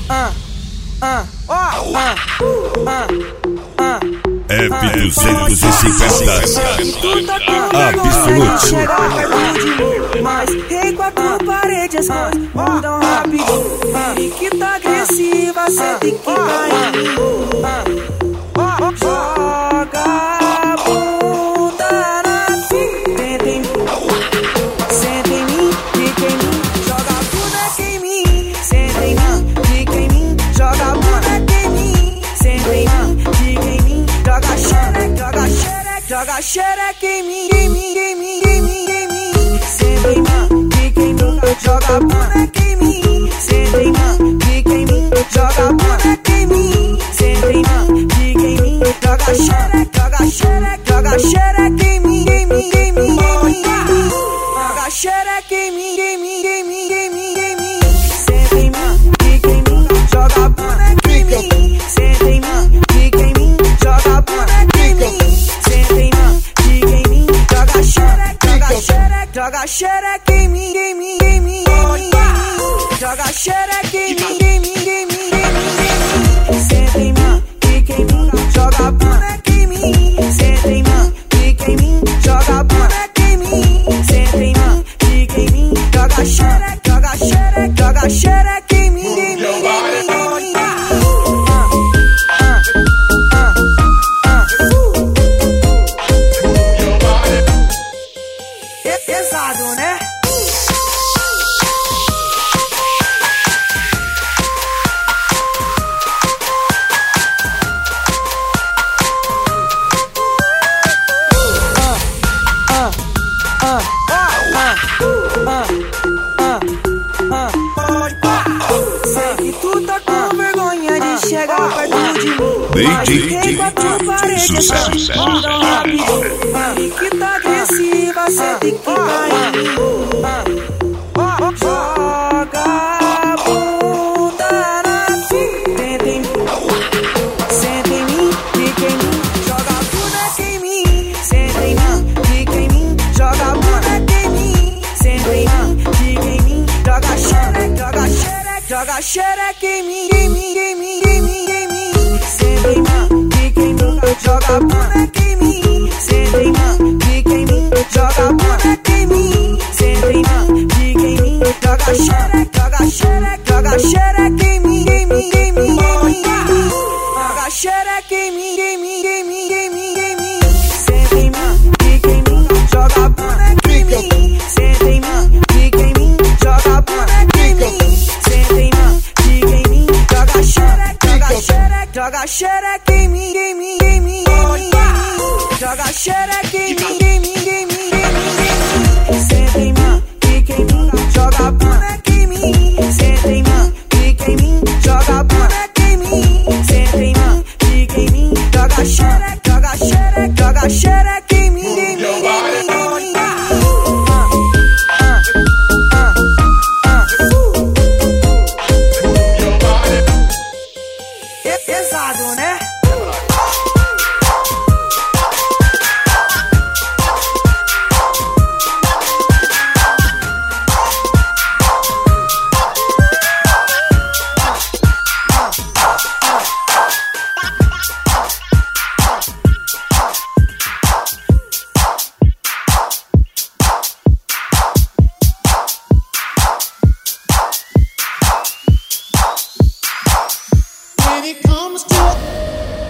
F250 Absolute. Mas em quatro paredes as coisas mudam rapidinho. Periquita agressiva, cê tem que cair. Joga a bunda na senta em mim, senta em mim, fica em mim. Joga a bunda em mim, senta em mim, fica em mim. Joga a bunda em mim, senta em mim, fica em mim. Joga xereca, joga xereca, joga xereca em mim, em mim, em mim, em mim, em mim. Senta em mim, fica em mim. Joga a bunda em mim, senta em mim, fica em mim. Joga a bunda em mim, senta em mim, fica em mim. Joga xereca, joga xereca, joga xereca em mim, em mim, em mim, em mim. Joga xereca em mim, em mim, em mim, em mim, em mim. Senta em mim, fica em mim. Joga a bunda em mim, senta em mim, fica em mim. Joga a bunda em mim, senta em mim, fica em mim. Joga xereca, joga xereca, joga xereca em mim, em mim, em mim, em mim. Joga xereca em mim, em mim, em mim, em mim. Senta em mim, fica em mim. Joga a bunda em mim, senta em mim, fica em mim. Joga a bunda em mim, senta em mim, fica em mim. Joga xereca, joga xereca, joga xereca em mim, em mim, em mim, em mim. É pesado, né? Sei que tu tá com vergonha de chegar perto de mim. Mas em quatro paredes mudam rapidinho. Periquita agressiva, cê tem que cair. Joga a bunda na senta em mim, senta em mim, fica em mim. Joga a bunda em mim, senta em mim, fica em mim. Joga a bunda em mim, senta em mim, fica em mim. Joga xereca, joga xereca, joga xereca em mim, em mim, em mim, em mim, em mim. Senta em mim, fica em mim. Joga a bunda em mim, senta em mim, fica em mim. Joga a bunda em mim, senta em mim, fica em mim. Joga xereca, joga xereca, joga xereca em mim, em mim, em mim, em mim. Joga xereca em mim, em mim, em mim, em mim, em mim. Senta em mim, fica em mim. Joga a bunda em mim, senta em mim, fica em mim. Joga a bunda em mim, senta em mim, fica em mim. Joga xereca, joga xereca, joga xereca em mim, em mim, em mim, em mim. Joga xereca em mim, em mim, em mim, em mim. Senta em mim, fica em mim. Joga a bunda em mim, senta em mim, fica em mim. Joga a bunda em mim, senta em mim, fica em mim. Joga xereca, joga xereca, joga xereca em mim, em mim, em mim, em mim. É pesado, né? When it comes to